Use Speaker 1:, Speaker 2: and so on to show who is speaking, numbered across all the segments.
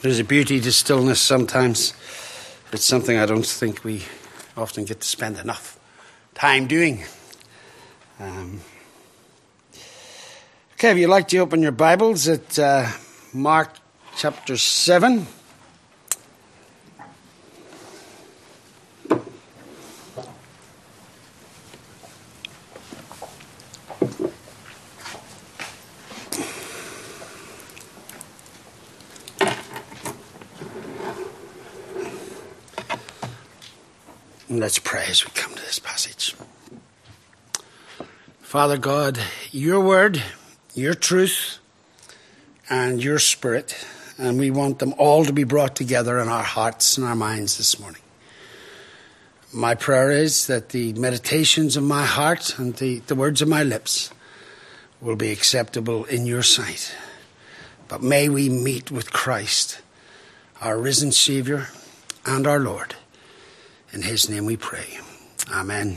Speaker 1: There's a beauty to stillness sometimes. It's something I don't think we often get to spend enough time doing. Okay, if you'd like to open your Bibles at Mark chapter 7. Let's pray as we come to this passage. Father God, your word, your truth, and your spirit, and we want them all to be brought together in our hearts and our minds this morning. My prayer is that the meditations of my heart and the words of my lips will be acceptable in your sight. But may we meet with Christ, our risen Savior and our Lord. In his name we pray. Amen.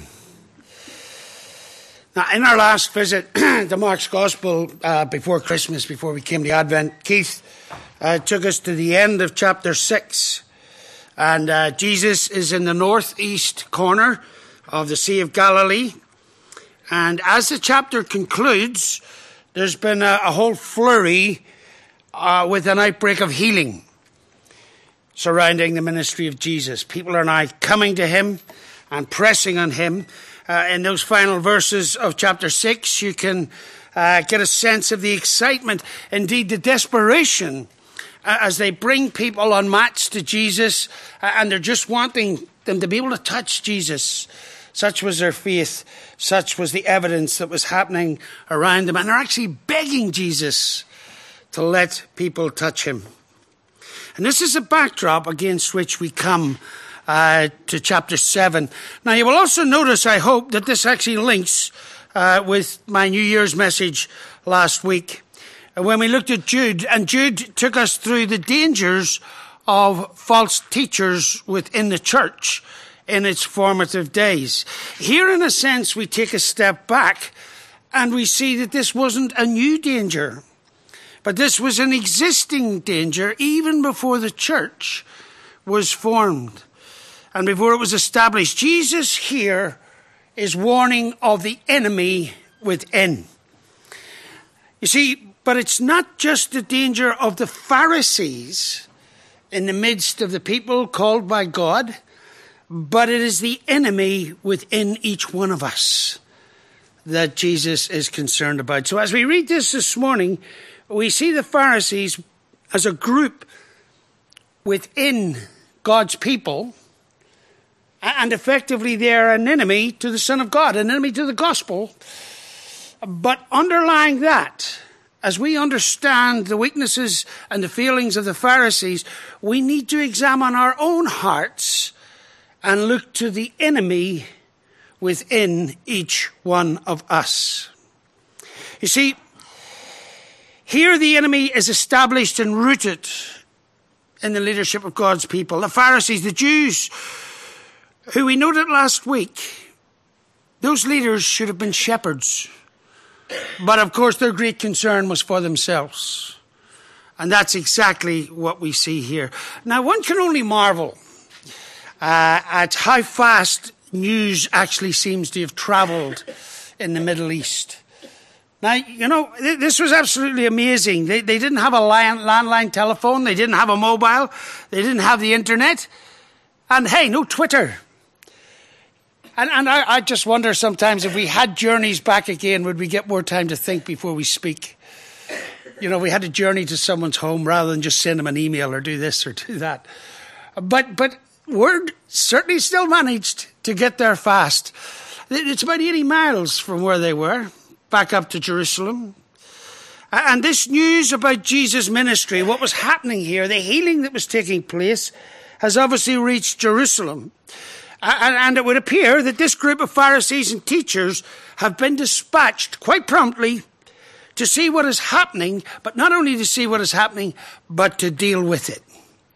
Speaker 1: Now, in our last visit to Mark's Gospel before Christmas, before we came to Advent, Keith took us to the end of chapter 6. And Jesus is in the northeast corner of the Sea of Galilee. And as the chapter concludes, there's been a whole flurry with an outbreak of healing surrounding the ministry of Jesus. People are now coming to him and pressing on him. In those final verses of chapter 6, you can get a sense of the excitement, indeed the desperation, as they bring people en masse to Jesus, and they're just wanting them to be able to touch Jesus. Such was their faith. Such was the evidence that was happening around them. And they're actually begging Jesus to let people touch him. And this is a backdrop against which we come to chapter 7. Now, you will also notice, I hope, that this actually links with my New Year's message last week, when we looked at Jude. And Jude took us through the dangers of false teachers within the church in its formative days. Here, in a sense, we take a step back and we see that this wasn't a new danger. But this was an existing danger even before the church was formed and before it was established. Jesus here is warning of the enemy within. You see, but it's not just the danger of the Pharisees in the midst of the people called by God, but it is the enemy within each one of us that Jesus is concerned about. So as we read this morning, we see the Pharisees as a group within God's people, and effectively they're an enemy to the Son of God, an enemy to the gospel. But underlying that, as we understand the weaknesses and the feelings of the Pharisees, we need to examine our own hearts and look to the enemy within each one of us. You see, here the enemy is established and rooted in the leadership of God's people. The Pharisees, the Jews, who we noted last week, those leaders should have been shepherds. But of course their great concern was for themselves. And that's exactly what we see here. Now one can only marvel at how fast news actually seems to have travelled in the Middle East. Now, you know, this was absolutely amazing. They didn't have a landline telephone. They didn't have a mobile. They didn't have the internet. And hey, no Twitter. And I just wonder sometimes if we had journeys back again, would we get more time to think before we speak? You know, we had to journey to someone's home rather than just send them an email or do this or do that. But word certainly still managed to get there fast. It's about 80 miles from where they were, back up to Jerusalem. And this news about Jesus' ministry, what was happening here, the healing that was taking place, has obviously reached Jerusalem. And it would appear that this group of Pharisees and teachers have been dispatched quite promptly to see what is happening, but not only to see what is happening, but to deal with it.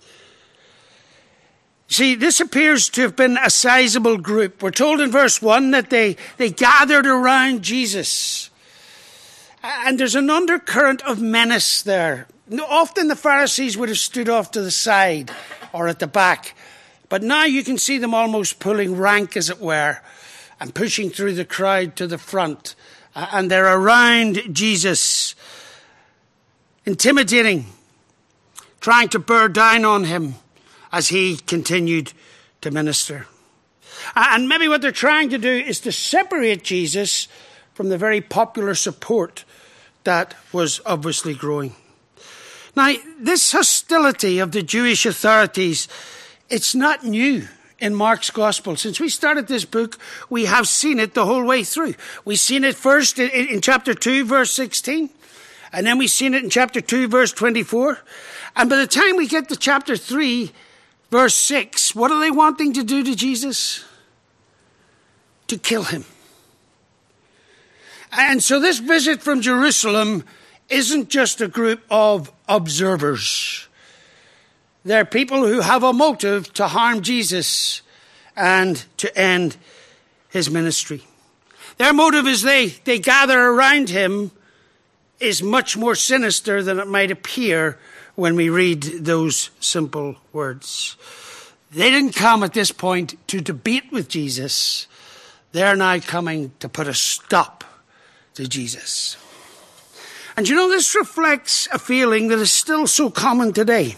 Speaker 1: See, this appears to have been a sizable group. We're told in verse 1 that they gathered around Jesus. And there's an undercurrent of menace there Often the Pharisees would have stood off to the side or at the back. But now you can see them almost pulling rank, as it were, and pushing through the crowd to the front. And they're around Jesus, intimidating, trying to bear down on him as he continued to minister. And maybe what they're trying to do is to separate Jesus from the very popular support that was obviously growing. Now, this hostility of the Jewish authorities, it's not new in Mark's gospel. Since we started this book, we have seen it the whole way through. We've seen it first in chapter 2, verse 16. And then we've seen it in chapter 2, verse 24. And by the time we get to chapter 3, verse 6, what are they wanting to do to Jesus? To kill him. And so this visit from Jerusalem isn't just a group of observers. They're people who have a motive to harm Jesus and to end his ministry. Their motive as they gather around him is much more sinister than it might appear when we read those simple words. They didn't come at this point to debate with Jesus. They're now coming to put a stop to Jesus. And you know, this reflects a feeling that is still so common today.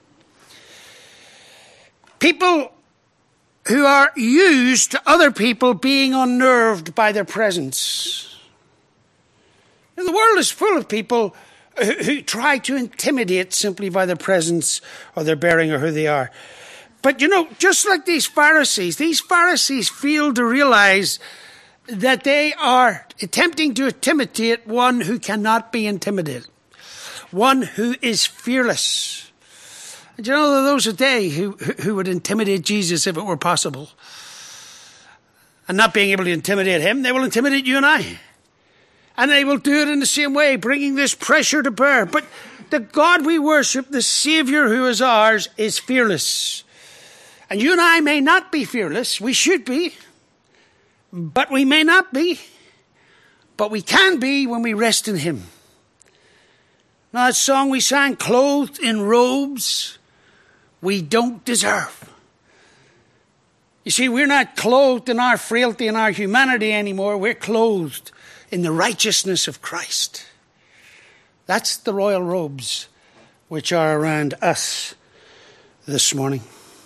Speaker 1: People who are used to other people being unnerved by their presence. And the world is full of people who try to intimidate simply by their presence or their bearing or who they are. But you know, just like these Pharisees fail to realize that they are attempting to intimidate one who cannot be intimidated, one who is fearless. And you know, those today who would intimidate Jesus if it were possible. And not being able to intimidate him, they will intimidate you and I. And they will do it in the same way, bringing this pressure to bear. But the God we worship, the Savior who is ours, is fearless. And you and I may not be fearless. We should be. But we may not be. But we can be when we rest in him. Now that song we sang, clothed in robes we don't deserve. You see, we're not clothed in our frailty and our humanity anymore. We're clothed in the righteousness of Christ. That's the royal robes which are around us this morning.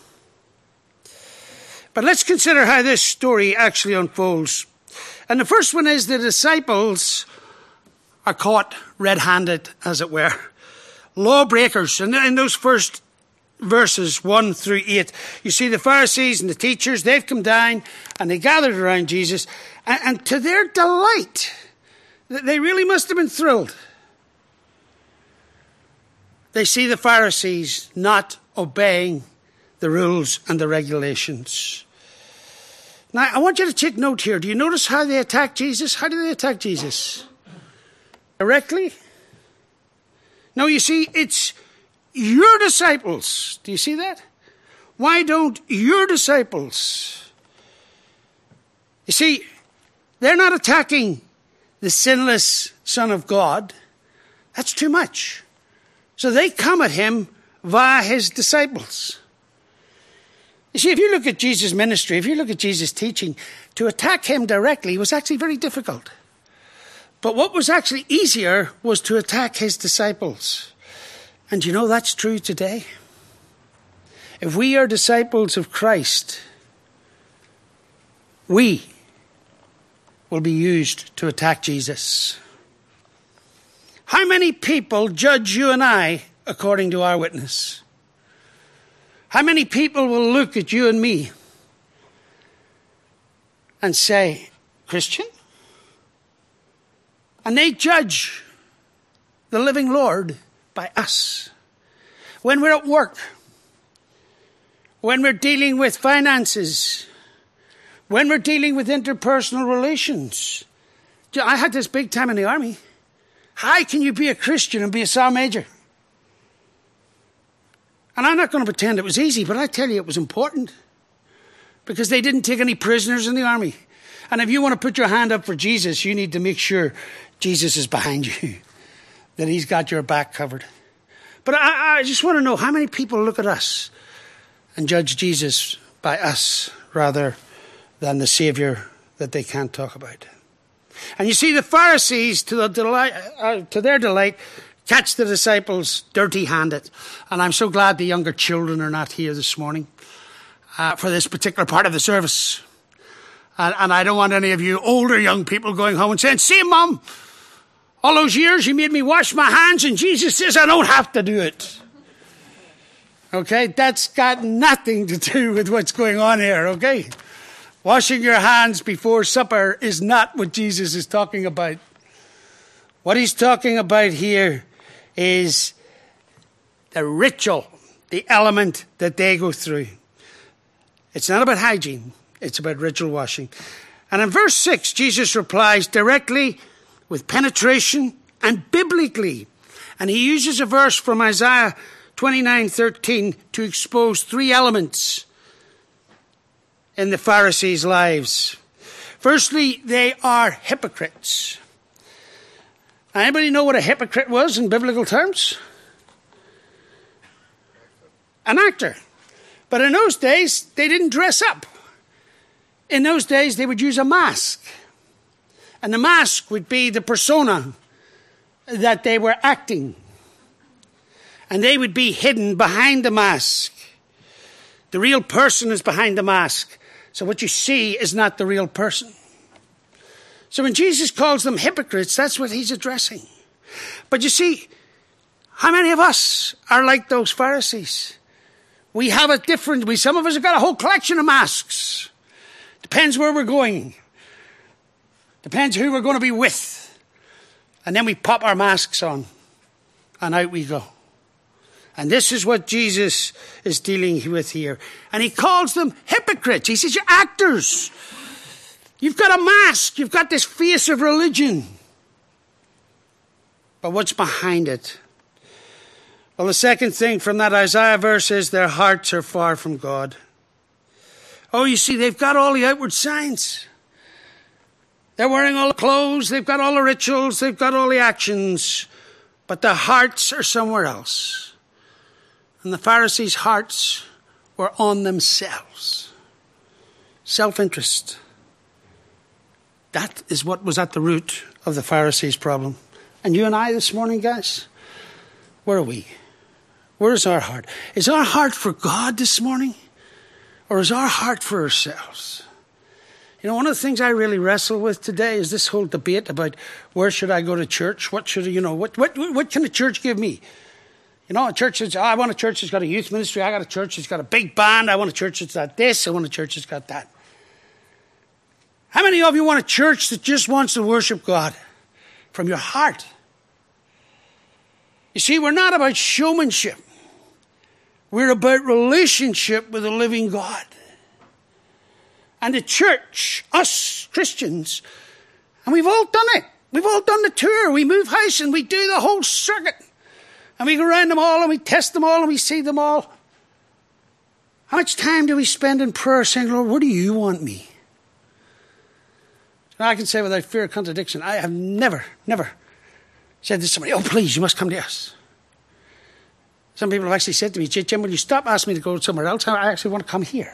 Speaker 1: But let's consider how this story actually unfolds. And the first one is the disciples are caught red-handed, as it were. Lawbreakers. And in those first verses 1 through 8, you see the Pharisees and the teachers, they've come down and they gathered around Jesus. And to their delight, they really must have been thrilled. They see the Pharisees not obeying the rules and the regulations. Now, I want you to take note here. Do you notice how they attack Jesus? How do they attack Jesus? Directly? No, you see, it's your disciples. Do you see that? Why don't your disciples? You see, they're not attacking the sinless Son of God. That's too much. So they come at him via his disciples. You see, if you look at Jesus' ministry, if you look at Jesus' teaching, to attack him directly was actually very difficult. But what was actually easier was to attack his disciples. And you know that's true today. If we are disciples of Christ, we will be used to attack Jesus. How many people judge you and I according to our witness? How many people will look at you and me and say, Christian? And they judge the living Lord by us. When we're at work, when we're dealing with finances, when we're dealing with interpersonal relations. I had this big time in the army. How can you be a Christian and be a sergeant major? And I'm not going to pretend it was easy, but I tell you it was important. Because they didn't take any prisoners in the army. And if you want to put your hand up for Jesus, you need to make sure Jesus is behind you. That he's got your back covered. But I just want to know how many people look at us and judge Jesus by us rather than the Savior that they can't talk about. And you see, the Pharisees, to their delight, catch the disciples dirty-handed. And I'm so glad the younger children are not here this morning for this particular part of the service. And I don't want any of you older young people going home and saying, "See, Mum, all those years you made me wash my hands and Jesus says I don't have to do it." Okay, that's got nothing to do with what's going on here, okay? Washing your hands before supper is not what Jesus is talking about. What he's talking about here is the ritual, the element that they go through. It's not about hygiene. It's about ritual washing. And in verse 6, Jesus replies directly with penetration and biblically. And he uses a verse from Isaiah 29:13 to expose three elements in the Pharisees' lives. Firstly, they are hypocrites. Anybody know what a hypocrite was in biblical terms? An actor. But in those days, they didn't dress up. In those days, they would use a mask. And the mask would be the persona that they were acting. And they would be hidden behind the mask. The real person is behind the mask. So what you see is not the real person. So when Jesus calls them hypocrites, that's what he's addressing. But you see, how many of us are like those Pharisees? We have it different. Some of us have got a whole collection of masks. Depends where we're going. Depends who we're going to be with. And then we pop our masks on. And out we go. And this is what Jesus is dealing with here. And he calls them hypocrites. He says, "You're actors. You've got a mask. You've got this face of religion." But what's behind it? Well, the second thing from that Isaiah verse is their hearts are far from God. Oh, you see, they've got all the outward signs. They're wearing all the clothes. They've got all the rituals. They've got all the actions. But their hearts are somewhere else. And the Pharisees' hearts were on themselves. Self-interest. That is what was at the root of the Pharisees' problem. And you and I this morning, guys, where are we? Where is our heart? Is our heart for God this morning? Or is our heart for ourselves? You know, one of the things I really wrestle with today is this whole debate about where should I go to church? What should, what can a church give me? You know, a church says, I want a church that's got a youth ministry. I got a church that's got a big band. I want a church that's got this. I want a church that's got that. How many of you want a church that just wants to worship God from your heart? You see, we're not about showmanship. We're about relationship with the living God. And the church, us Christians, and we've all done it. We've all done the tour. We move house and we do the whole circuit. And we go around them all and we test them all and we see them all. How much time do we spend in prayer saying, "Lord, where do you want me?" And I can say without fear of contradiction, I have never said to somebody, "Oh, please, you must come to us." Some people have actually said to me, "Jim, will you stop asking me to go somewhere else? I actually want to come here."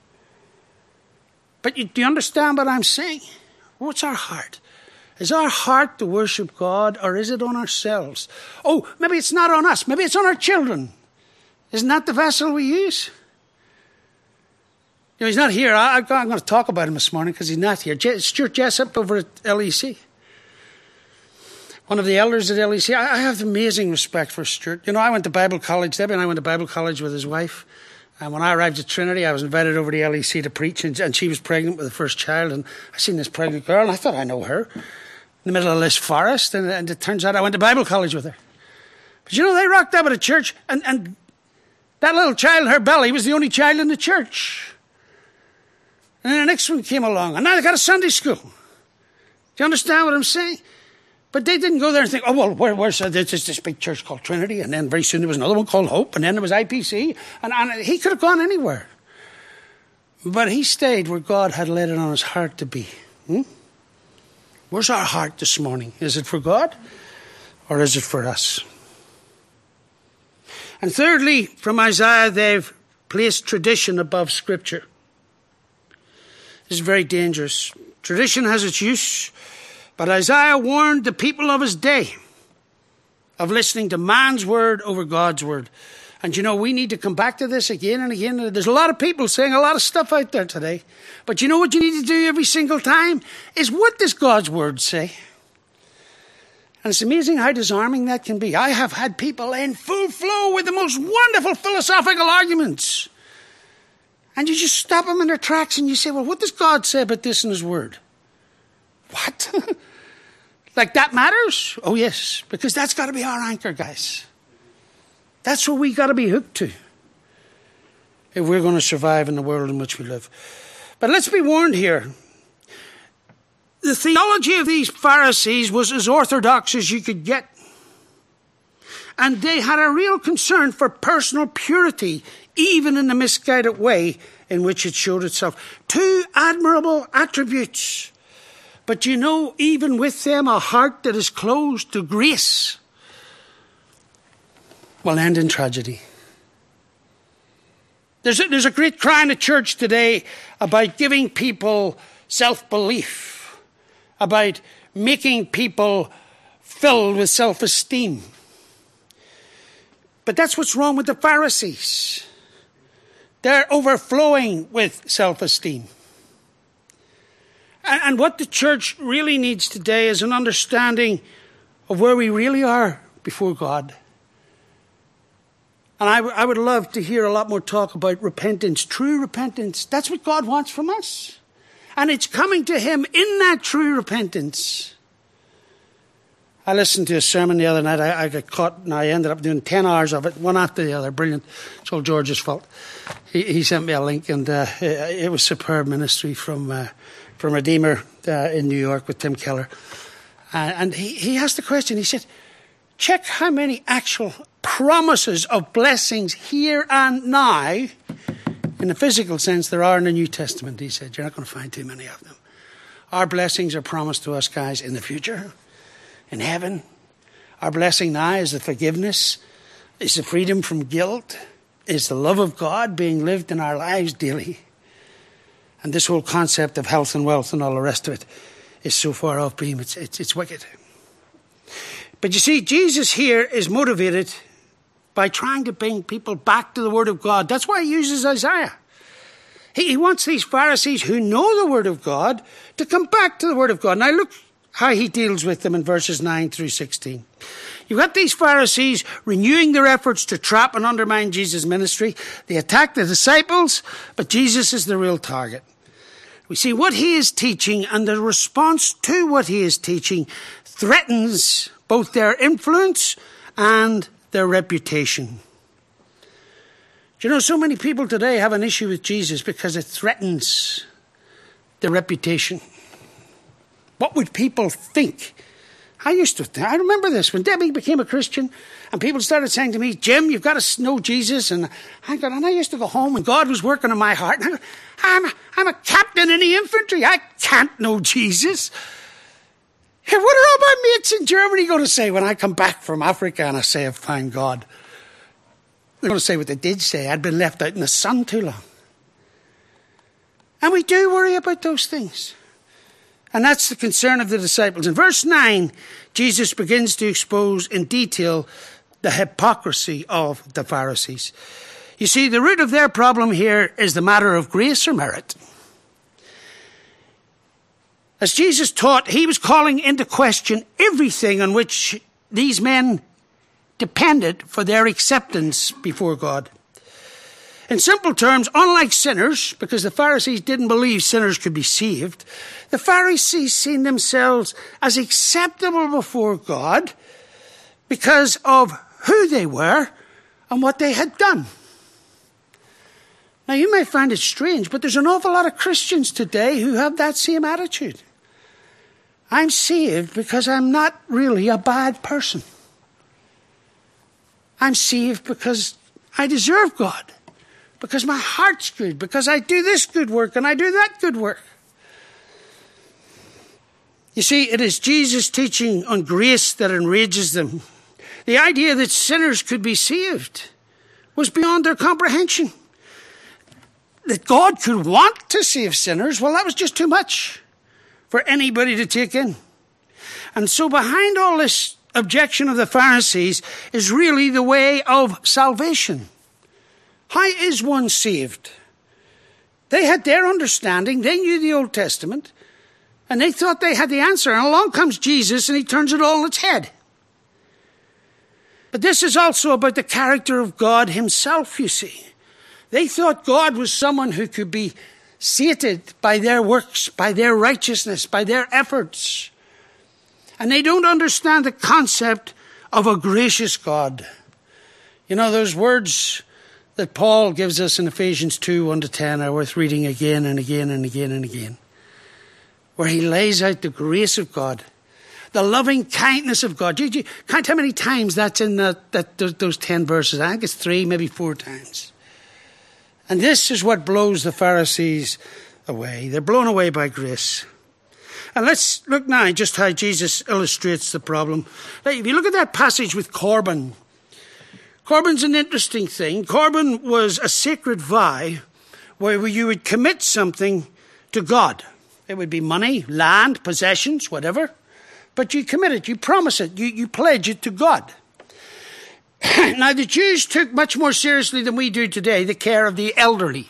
Speaker 1: But do you understand what I'm saying? What's our heart? Is our heart to worship God, or is it on ourselves? Oh, maybe it's not on us. Maybe it's on our children. Isn't that the vessel we use? You know, he's not here. I'm going to talk about him this morning because he's not here. Stuart Jessup over at LEC. One of the elders at LEC. I have amazing respect for Stuart. You know, I went to Bible college. Debbie and I went to Bible college with his wife. And when I arrived at Trinity, I was invited over to LEC to preach. And she was pregnant with the first child. And I seen this pregnant girl, and I thought I know her. In the middle of this forest. And it turns out I went to Bible college with her. But you know, they rocked up at a church. And that little child in her belly was the only child in the church. And then the next one came along. And now they got a Sunday school. Do you understand what I'm saying? But they didn't go there and think, "Oh, well, where's this big church called Trinity?" And then very soon there was another one called Hope. And then there was IPC. And he could have gone anywhere. But he stayed where God had laid it on his heart to be. Where's our heart this morning? Is it for God? Or is it for us? And thirdly, from Isaiah, they've placed tradition above Scripture. This is very dangerous. Tradition has its use, but Isaiah warned the people of his day of listening to man's word over God's word. And you know, we need to come back to this again and again. There's a lot of people saying a lot of stuff out there today. But you know what you need to do every single time? Is what does God's word say? And it's amazing how disarming that can be. I have had people in full flow with the most wonderful philosophical arguments. And you just stop them in their tracks and you say, well, what does God say about this in his word? What? Like that matters? Oh, yes, because that's got to be our anchor, guys. That's what we got to be hooked to if we're going to survive in the world in which we live. But let's be warned here. The theology of these Pharisees was as orthodox as you could get. And they had a real concern for personal purity, even in the misguided way in which it showed itself. Two admirable attributes. But you know, even with them, a heart that is closed to grace will end in tragedy. There's a great cry in the church today about giving people self-belief, about making people filled with self-esteem. But that's what's wrong with the Pharisees. They're overflowing with self-esteem. And what the church really needs today is an understanding of where we really are before God. And I would love to hear a lot more talk about repentance, true repentance. That's what God wants from us. And it's coming to him in that true repentance. I listened to a sermon the other night. I got caught and I ended up doing 10 hours of it, one after the other. Brilliant. It's all George's fault. He sent me a link and it was superb ministry from Redeemer in New York with Tim Keller. And he asked the question, he said, check how many actual promises of blessings here and now, in the physical sense, there are in the New Testament. He said, you're not going to find too many of them. Our blessings are promised to us, guys, in the future, in heaven. Our blessing now is the forgiveness, is the freedom from guilt, is the love of God being lived in our lives daily. And this whole concept of health and wealth and all the rest of it is so far off beam, it's wicked. But you see, Jesus here is motivated by trying to bring people back to the Word of God. That's why he uses Isaiah. He wants these Pharisees who know the Word of God to come back to the Word of God. Now look how he deals with them in verses 9 through 16. You've got these Pharisees renewing their efforts to trap and undermine Jesus' ministry. They attack the disciples, but Jesus is the real target. We see what he is teaching, and the response to what he is teaching threatens both their influence and their reputation. Do you know, so many people today have an issue with Jesus because it threatens their reputation. What would people think? I remember this when Debbie became a Christian and people started saying to me, Jim, you've got to know Jesus. And I used to go home and God was working in my heart. And I'm a captain in the infantry. I can't know Jesus. What are all my mates in Germany going to say when I come back from Africa and I say I've found God? They're going to say what they did say. I'd been left out in the sun too long. And we do worry about those things. And that's the concern of the disciples. In verse 9, Jesus begins to expose in detail the hypocrisy of the Pharisees. You see, the root of their problem here is the matter of grace or merit. As Jesus taught, he was calling into question everything on which these men depended for their acceptance before God. In simple terms, unlike sinners, because the Pharisees didn't believe sinners could be saved, the Pharisees seen themselves as acceptable before God because of who they were and what they had done. Now, you may find it strange, but there's an awful lot of Christians today who have that same attitude. I'm saved because I'm not really a bad person. I'm saved because I deserve God, because my heart's good, because I do this good work and I do that good work. You see, it is Jesus' teaching on grace that enrages them. The idea that sinners could be saved was beyond their comprehension. That God could want to save sinners, well, that was just too much for anybody to take in. And so behind all this objection of the Pharisees is really the way of salvation. How is one saved? They had their understanding. They knew the Old Testament. And they thought they had the answer. And along comes Jesus and he turns it all on its head. But this is also about the character of God himself, you see. They thought God was someone who could be sated by their works, by their righteousness, by their efforts. And they don't understand the concept of a gracious God. You know, those words that Paul gives us in Ephesians 2, 1-10 are worth reading again and again and again and again. Where he lays out the grace of God, the loving kindness of God. You count how many times that's in those 10 verses. I think it's 3, maybe 4 times. And this is what blows the Pharisees away. They're blown away by grace. And let's look now just how Jesus illustrates the problem. If you look at that passage with Corban, Corban's an interesting thing. Corban was a sacred vow where you would commit something to God. It would be money, land, possessions, whatever. But you commit it, you promise it, you pledge it to God. Now, the Jews took much more seriously than we do today the care of the elderly.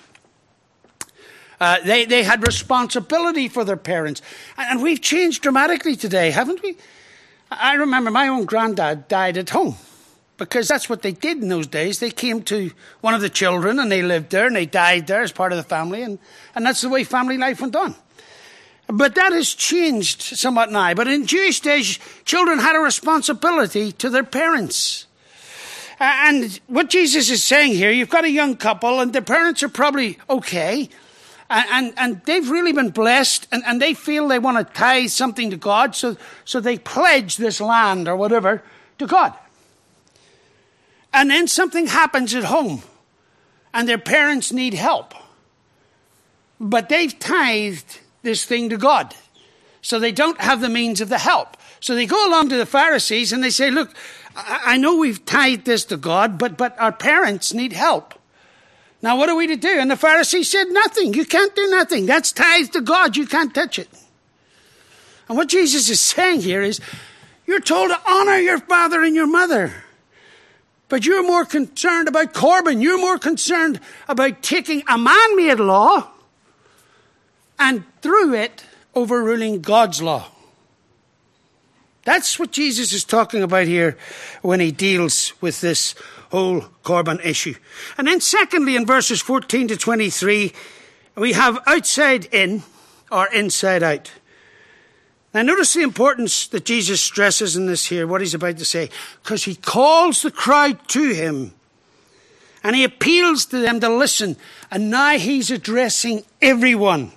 Speaker 1: They had responsibility for their parents. And we've changed dramatically today, haven't we? I remember my own granddad died at home because that's what they did in those days. They came to one of the children and they lived there and they died there as part of the family. And that's the way family life went on. But that has changed somewhat now. But in Jewish days, children had a responsibility to their parents. And what Jesus is saying here, you've got a young couple and their parents are probably okay. And they've really been blessed and they feel they want to tithe something to God. So they pledge this land or whatever to God. And then something happens at home and their parents need help. But they've tithed this thing to God. So they don't have the means of the help. So they go along to the Pharisees and they say, look, I know we've tithed this to God, but our parents need help. Now, what are we to do? And the Pharisees said, nothing. You can't do nothing. That's tithed to God. You can't touch it. And what Jesus is saying here is, you're told to honor your father and your mother. But you're more concerned about Corban. You're more concerned about taking a man-made law and through it overruling God's law. That's what Jesus is talking about here when he deals with this whole Corban issue. And then secondly, in verses 14-23, we have outside in or inside out. Now notice the importance that Jesus stresses in this here, what he's about to say. Because he calls the crowd to him and he appeals to them to listen. And now he's addressing everyone.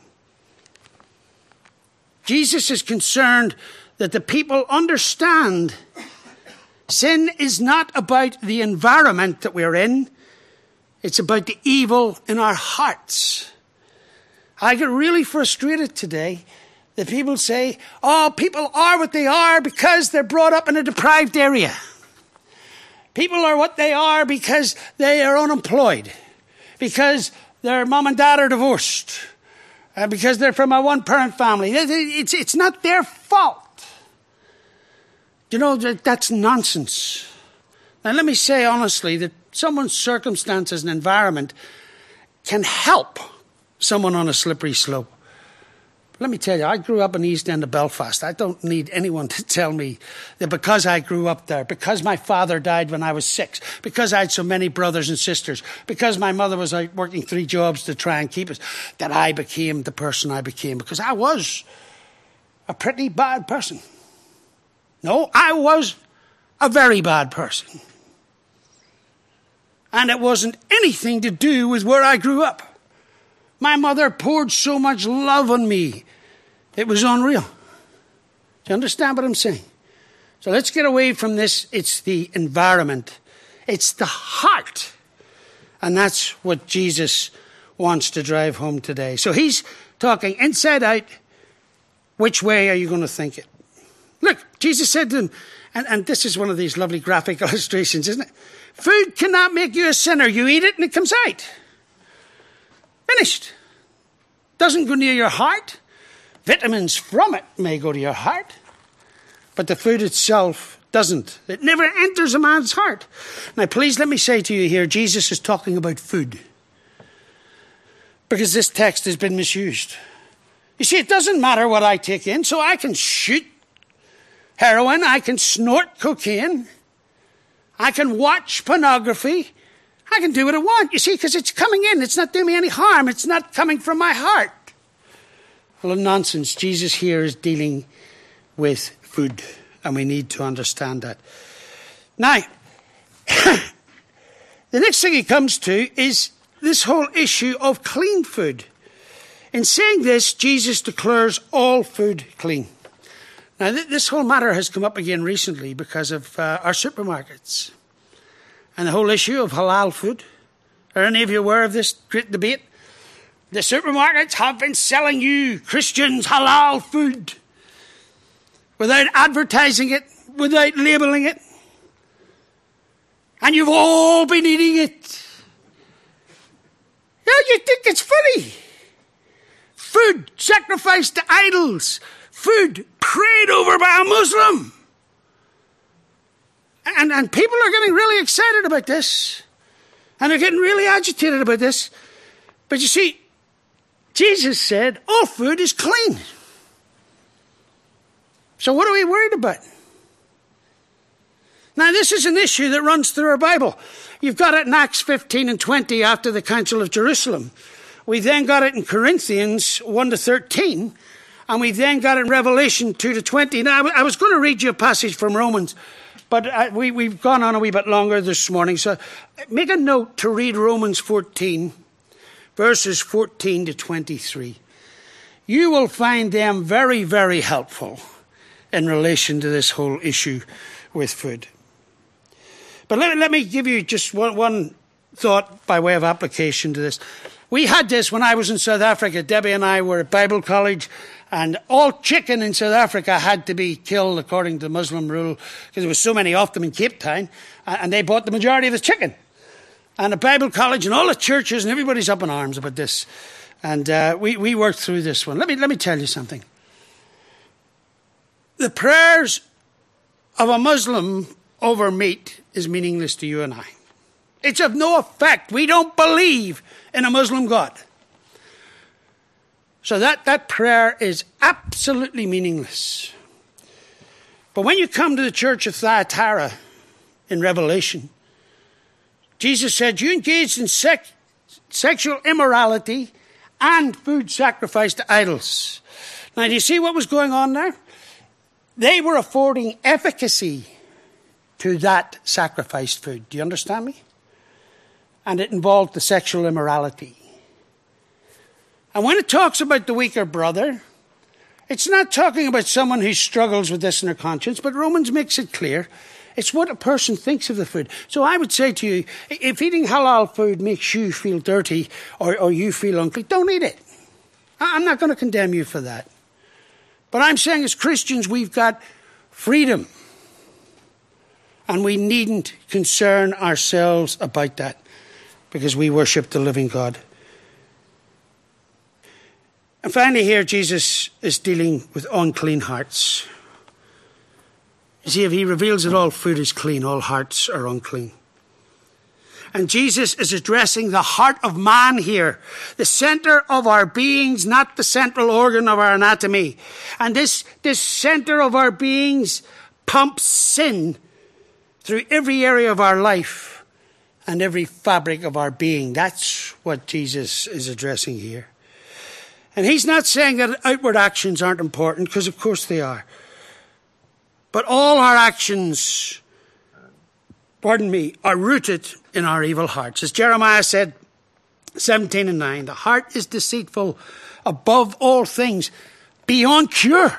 Speaker 1: Jesus is concerned that the people understand sin is not about the environment that we're in. It's about the evil in our hearts. I get really frustrated today that people say, oh, people are what they are because they're brought up in a deprived area. People are what they are because they are unemployed, because their mom and dad are divorced, because they're from a one-parent family. It's not their fault. You know, that's nonsense. Now, let me say honestly that someone's circumstances and environment can help someone on a slippery slope. Let me tell you, I grew up in the East End of Belfast. I don't need anyone to tell me that because I grew up there, because my father died when I was 6, because I had so many brothers and sisters, because my mother was out working 3 jobs to try and keep us, that I became the person I became. Because I was a pretty bad person. No, I was a very bad person. And it wasn't anything to do with where I grew up. My mother poured so much love on me. It was unreal. Do you understand what I'm saying? So let's get away from this. It's the environment. It's the heart. And that's what Jesus wants to drive home today. So he's talking inside out. Which way are you going to think it? Look, Jesus said to them, And this is one of these lovely graphic illustrations, isn't it? Food cannot make you a sinner. You eat it and it comes out. Finished. Doesn't go near your heart. Vitamins from it may go to your heart, but the food itself doesn't. It never enters a man's heart. Now, please let me say to you here, Jesus is talking about food, because this text has been misused. You see, it doesn't matter what I take in, so I can shoot heroin, I can snort cocaine, I can watch pornography, I can do what I want, you see, because it's coming in. It's not doing me any harm. It's not coming from my heart. Well, nonsense. Jesus here is dealing with food, and we need to understand that. Now, the next thing he comes to is this whole issue of clean food. In saying this, Jesus declares all food clean. Now, this whole matter has come up again recently because of our supermarkets and the whole issue of halal food. Are any of you aware of this great debate? The supermarkets have been selling you, Christians, halal food without advertising it, without labelling it. And you've all been eating it. Yeah, you think it's funny. Food sacrificed to idols. Food prayed over by a Muslim. And people are getting really excited about this. And they're getting really agitated about this. But you see, Jesus said, all food is clean. So what are we worried about? Now, this is an issue that runs through our Bible. You've got it in Acts 15 and 20 after the Council of Jerusalem. We then got it in Corinthians 1 to 13. And we then got it in Revelation 2 to 20. Now, I was going to read you a passage from Romans, but we've gone on a wee bit longer this morning. So make a note to read Romans 14, verses 14 to 23. You will find them very, very helpful in relation to this whole issue with food. But let me give you just one thought by way of application to this. We had this when I was in South Africa. Debbie and I were at Bible college, and all chicken in South Africa had to be killed according to Muslim rule, because there were so many of them in Cape Town, and they bought the majority of the chicken. And the Bible college and all the churches and everybody's up in arms about this. And we worked through this one. Let me tell you something. The prayers of a Muslim over meat is meaningless to you and I. It's of no effect. We don't believe in a Muslim God. So that prayer is absolutely meaningless. But when you come to the church of Thyatira in Revelation, Jesus said, you engaged in sexual immorality and food sacrificed to idols. Now, do you see what was going on there? They were affording efficacy to that sacrificed food. Do you understand me? And it involved the sexual immorality. And when it talks about the weaker brother, it's not talking about someone who struggles with this in their conscience, but Romans makes it clear. It's what a person thinks of the food. So I would say to you, if eating halal food makes you feel dirty or you feel unclean, don't eat it. I'm not going to condemn you for that. But I'm saying as Christians, we've got freedom. And we needn't concern ourselves about that, because we worship the living God. And finally here, Jesus is dealing with unclean hearts. You see, if he reveals that all food is clean, all hearts are unclean. And Jesus is addressing the heart of man here, the center of our beings, not the central organ of our anatomy. And this center of our beings pumps sin through every area of our life and every fabric of our being. That's what Jesus is addressing here. And he's not saying that outward actions aren't important, because of course they are. But all our actions, are rooted in our evil hearts. As Jeremiah said, 17 and 9, the heart is deceitful above all things, beyond cure.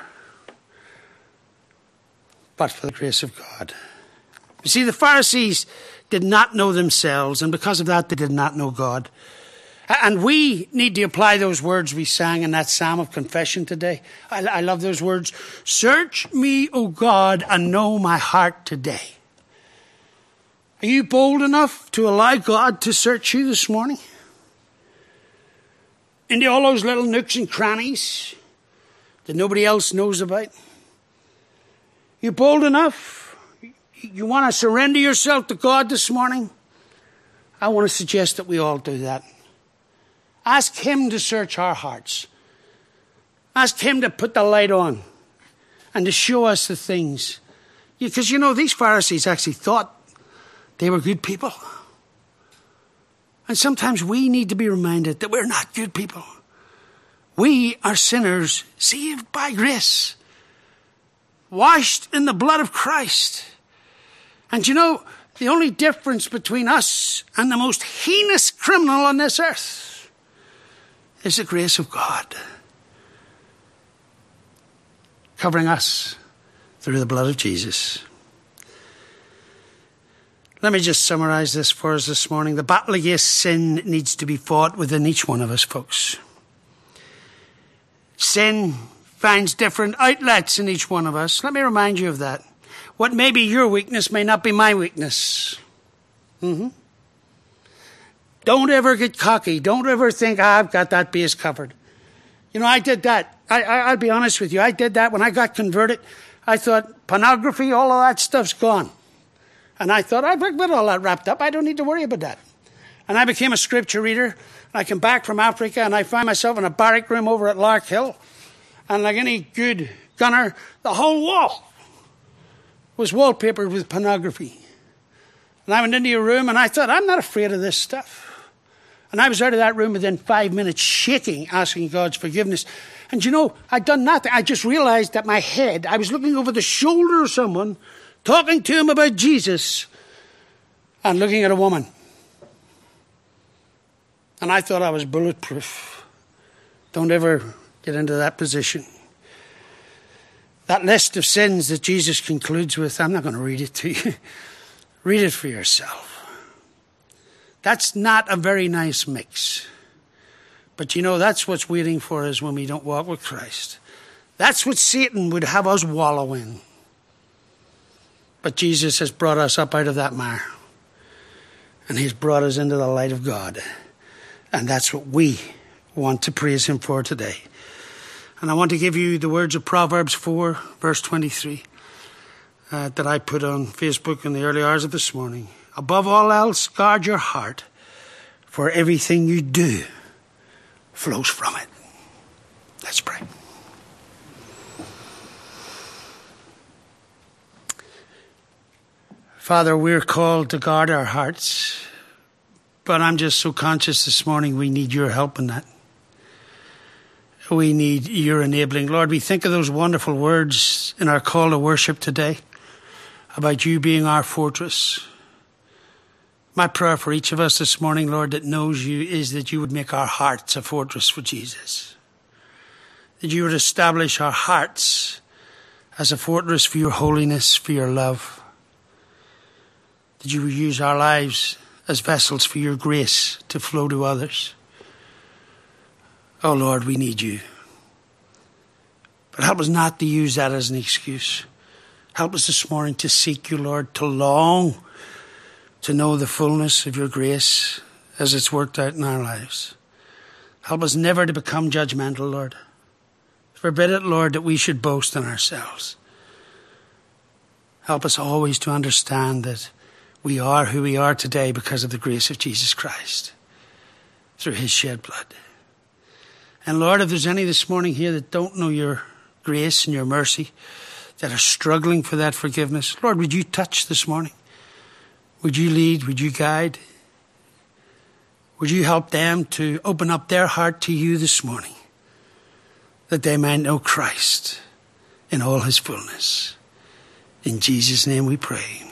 Speaker 1: But for the grace of God. You see, the Pharisees did not know themselves, and because of that, they did not know God. And we need to apply those words we sang in that Psalm of Confession today. I love those words. Search me, O God, and know my heart today. Are you bold enough to allow God to search you this morning? Into all those little nooks and crannies that nobody else knows about? You bold enough? You want to surrender yourself to God this morning? I want to suggest that we all do that. Ask him to search our hearts. Ask him to put the light on and to show us the things. Because, these Pharisees actually thought they were good people. And sometimes we need to be reminded that we're not good people. We are sinners saved by grace, washed in the blood of Christ. And the only difference between us and the most heinous criminal on this earth is the grace of God covering us through the blood of Jesus. Let me just summarize this for us this morning. The battle against sin needs to be fought within each one of us, folks. Sin finds different outlets in each one of us. Let me remind you of that. What may be your weakness may not be my weakness. Don't ever get cocky. Don't ever think, I've got that base covered. I did that. I'll be honest with you. I did that when I got converted. I thought, pornography, all of that stuff's gone. And I thought, I've got all that wrapped up. I don't need to worry about that. And I became a scripture reader. I came back from Africa and I found myself in a barrack room over at Lark Hill. And like any good gunner, the whole wall was wallpapered with pornography. And I went into a room and I thought, I'm not afraid of this stuff. And I was out of that room within 5 minutes shaking, asking God's forgiveness. And I'd done nothing. I just realized that my head, I was looking over the shoulder of someone, talking to him about Jesus, and looking at a woman. And I thought I was bulletproof. Don't ever get into that position. That list of sins that Jesus concludes with, I'm not going to read it to you. Read it for yourself. That's not a very nice mix. But that's what's waiting for us when we don't walk with Christ. That's what Satan would have us wallow in. But Jesus has brought us up out of that mire. And he's brought us into the light of God. And that's what we want to praise him for today. And I want to give you the words of Proverbs 4, verse 23, that I put on Facebook in the early hours of this morning. Above all else, guard your heart, for everything you do flows from it. Let's pray. Father, we're called to guard our hearts, but I'm just so conscious this morning we need your help in that. We need your enabling. Lord, we think of those wonderful words in our call to worship today about you being our fortress. My prayer for each of us this morning, Lord, that knows you, is that you would make our hearts a fortress for Jesus. That you would establish our hearts as a fortress for your holiness, for your love. That you would use our lives as vessels for your grace to flow to others. Oh, Lord, we need you. But help us not to use that as an excuse. Help us this morning to seek you, Lord, to long to know the fullness of your grace as it's worked out in our lives. Help us never to become judgmental, Lord. Forbid it, Lord, that we should boast in ourselves. Help us always to understand that we are who we are today because of the grace of Jesus Christ, through his shed blood. And Lord, if there's any this morning here that don't know your grace and your mercy, that are struggling for that forgiveness, Lord, would you touch this morning? Would you lead? Would you guide? Would you help them to open up their heart to you this morning, that they might know Christ in all his fullness? In Jesus' name we pray.